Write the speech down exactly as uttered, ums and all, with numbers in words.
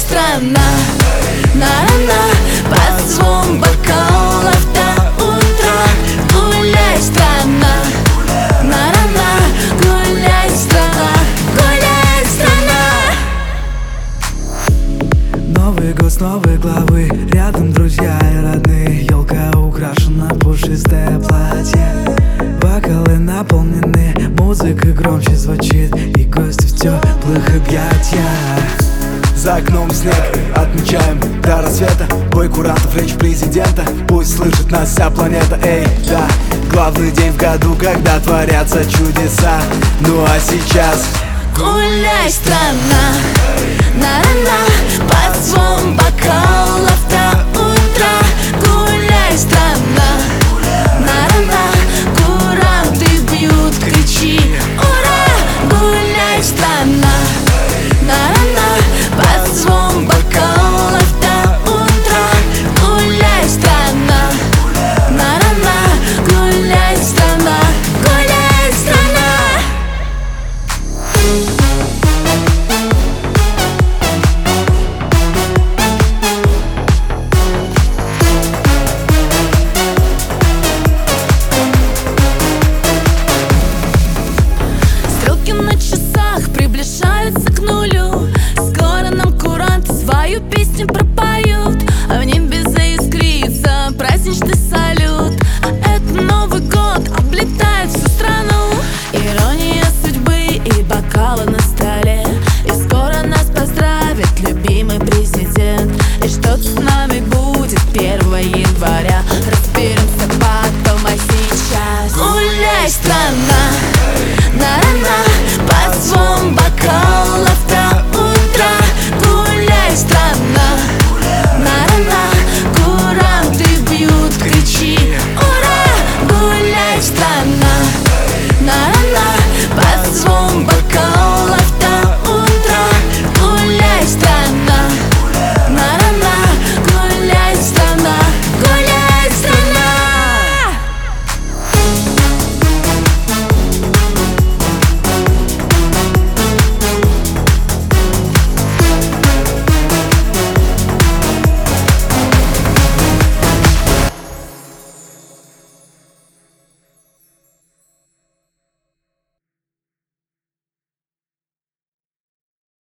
страна, на-на-на, под звон бокалов до утра. Гуляй, страна, на-на-на, гуляй, страна, гуляй, страна. Новый год с новой главы, рядом друзья и родные. Елка украшена, пушистое платье, бокалы наполнены, музыка громче звучит, и гости в теплых объятиях. За окном снег, отмечаем до рассвета. Бой курантов, речь президента, пусть слышит нас вся планета. Эй, да, главный день в году, когда творятся чудеса. Ну а сейчас гуляй, страна, на-на-на, под звон бокалов до утра. Гуляй, страна, на-на-на, куранты бьют, кричи ура. Гуляй, страна, на-на-на, под звон бокалов до утра. Гуляй, страна, на-на-на, гуляй, страна, гуляй, страна. Стрелки на часах приближаются к нулю. Скоро нам куранты свою песню пропоют, а в небе заискрится праздничный салют. Это Новый год облетает всю страну. Ирония судьбы и бокалы на столе. И скоро нас поздравит любимый президент. И что-то с нами будет первого января.